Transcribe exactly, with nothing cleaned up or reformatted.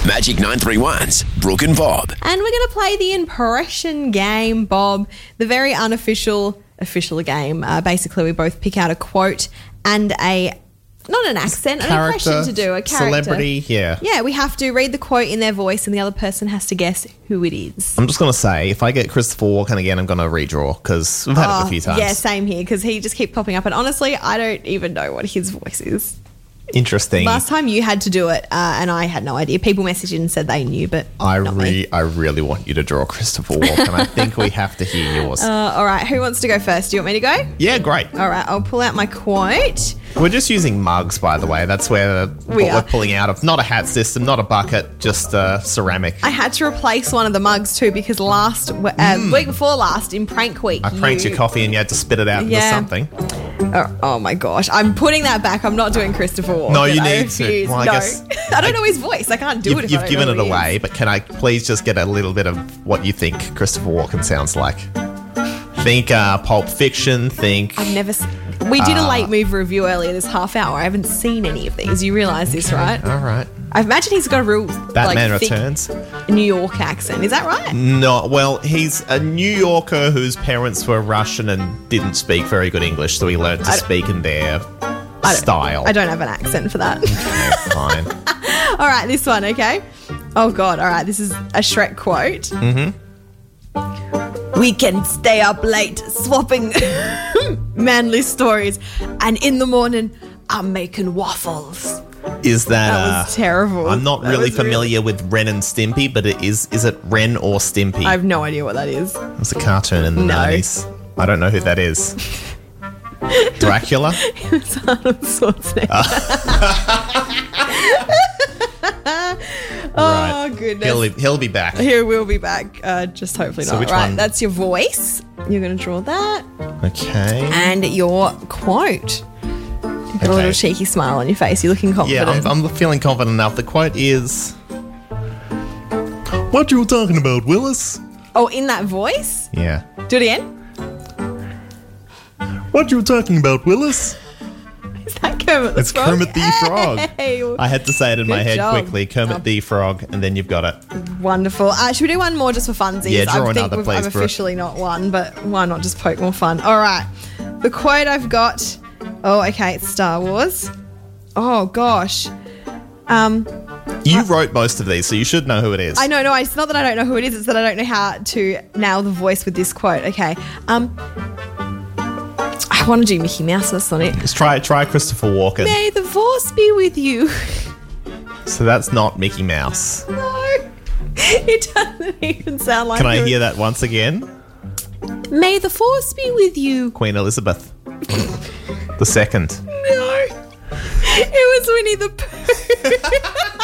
Magic nine three one's Brooke and Bob. And we're going to play the impression game, Bob, the very unofficial, official game. Uh, basically, we both pick out a quote and a, not an accent, an impression to do, a character. Celebrity, yeah. Yeah, we have to read the quote in their voice and the other person has to guess who it is. I'm just going to say, if I get Christopher Walken again, I'm going to redraw because we've had oh, it a few times. Yeah, same here because he just keeps popping up. And honestly, I don't even know what his voice is. Interesting. Last time you had to do it, uh, and I had no idea. People messaged in and said they knew, but I not re- me. I really want you to draw Christopher Walken. I think we have to hear yours. Uh, all right, who wants to go first? Do you want me to go? Yeah, great. All right, I'll pull out my quote. We're just using mugs, by the way. That's where We what are. we're pulling out of. Not a hat system, not a bucket, just uh, ceramic. I had to replace one of the mugs too because last uh, Mm. week before last in prank week, I pranked you- your coffee and you had to spit it out Yeah. into something. Oh, oh my gosh, I'm putting that back. I'm not doing Christopher Walken. No, you I need to. refuse. Well, I no, guess- I don't know his voice. I can't do it. You've, If you've I don't given know it who he away, is. but can I please just get a little bit of what you think Christopher Walken sounds like? Think uh, Pulp Fiction, think... I've never. Se- we did a Uh, late movie review earlier this half hour. I haven't seen any of these. You realise this, right? All right. I imagine he's got a real Batman like, thick Returns. New York accent. Is that right? No, well, he's a New Yorker whose parents were Russian and didn't speak very good English, so he learned to I- speak in their I don't- style. I don't have an accent for that. Okay, fine. All right, this one, okay? Oh, God. All right, this is a Shrek quote. Mm-hmm. We can stay up late swapping manly stories, and in the morning, I'm making waffles. Is that... That was uh, terrible. I'm not That really was really- familiar with Ren and Stimpy, but it is is it Ren or Stimpy? I have no idea what that is. It was a cartoon in the No. nineties. I don't know who that is. Dracula? It's Arnold Schwarzenegger. Oh, Right. goodness. He'll, he'll be back. He will be back. Uh, just hopefully So not. which Right, one? that's your voice. You're going to draw that. Okay. And your quote. You've got a Okay. little cheeky smile on your face. You're looking Yeah, confident. I'm, I'm feeling confident enough. The quote is... What you were talking about, Willis? oh, in that voice? Yeah. Do it again. What you were talking about, Willis? Is that Kermit the It's Frog? Kermit the Frog. Hey, I had to say it in my Good head job. quickly. Kermit Oh. the Frog, and then you've got it. wonderful. Uh, should we do one more just for funsies? Yeah, draw I think another, we've- please, I've Brooke. officially not won, but why not just poke more fun? All right. The quote I've got. Oh, okay. It's Star Wars. Oh, gosh. Um, You wrote most of these, so you should know who it is. I know, no, it's not that I don't know who it is, it's that I don't know how to nail the voice with this quote. Okay. Um, I want to do Mickey Mouse, that's not it. Just try try Christopher Walken. May the force be with you. So that's not Mickey Mouse. No. It doesn't even sound like Can I it. hear that once again? May the force be with you. Queen Elizabeth. The second. No. It was Winnie the Pooh.